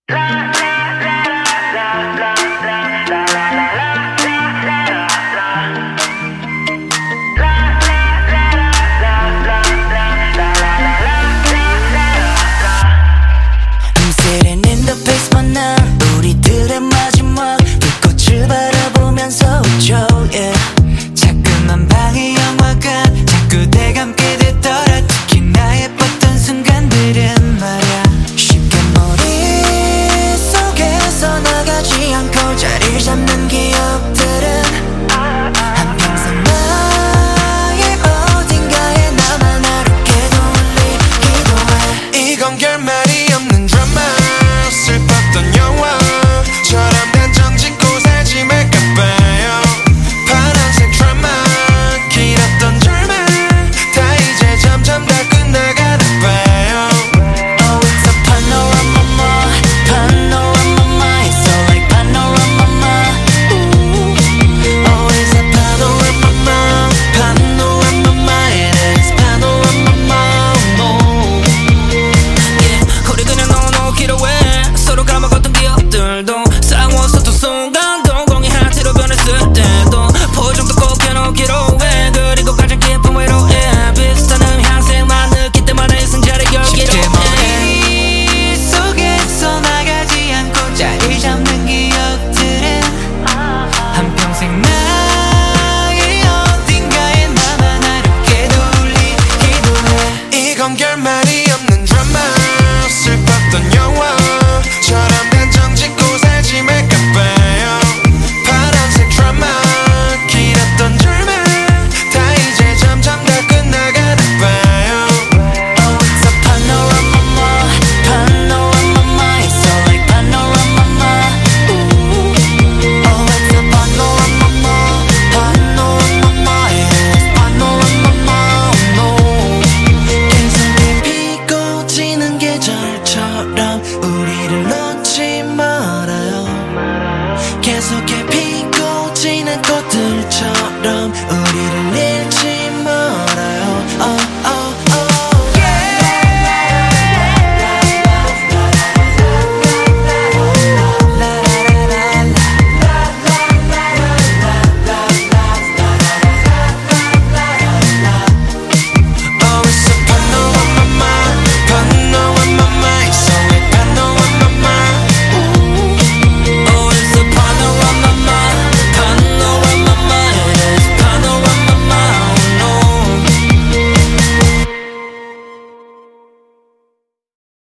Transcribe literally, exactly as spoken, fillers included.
sitting in the basement now. 우리들의 마지막 불꽃을 바라보면서 웃죠, yeah. 자꾸만 방의 영화가 자꾸 대감게 되더라. 특히 나 예뻤던 순간들은 말야 쉽게 머릿속에서 나가지 않고 자리를 잡는 기억들은 한평생 나의 어딘가에 나만 아롭게도 울리기도 해. 이건 결말이 없는 드라마, 슬펐던 영화처럼 단정 짓고 살지 말까봐요. 파란색 드라마, 길었던 절망 다 이제 점점 다 끝나가나 봐요. Oh, it's a panorama, panorama, it's all like panorama. Ooh. Oh, it's a panorama, panorama, it is panorama. Yeah, 우리 그냥 넣어놓기로 해. 서로 까먹었던 기억들도 싸웠었던 순간도 공이 하트로 변했을 때도 포장도 꼭 해놓기로 해. 그리고 가장 깊은 외로움 비슷한 음향색만 느낄 때마다 이 승자를 열기로 해. 머릿속에서 나가지 않고 자리 잡는 기억들은 한평생 나의 어딘가에 나만 아롭게도 울리기도 해. 이건 결말이 없는 드라마, 슬펐던 영화처럼 단정 짓고 살지 말까봐요. 파란색 드라마, 길었던 절망 다 이제 점점 다 끝나가나 봐요. Oh, it's a panorama, panorama, it's all like panorama. Ooh. Oh, it's a panorama, panorama, it is panorama. No. 계속 피고 지는 계절처럼 우리를 놓지 말아요. 계속해 피고 지는 꽃들처럼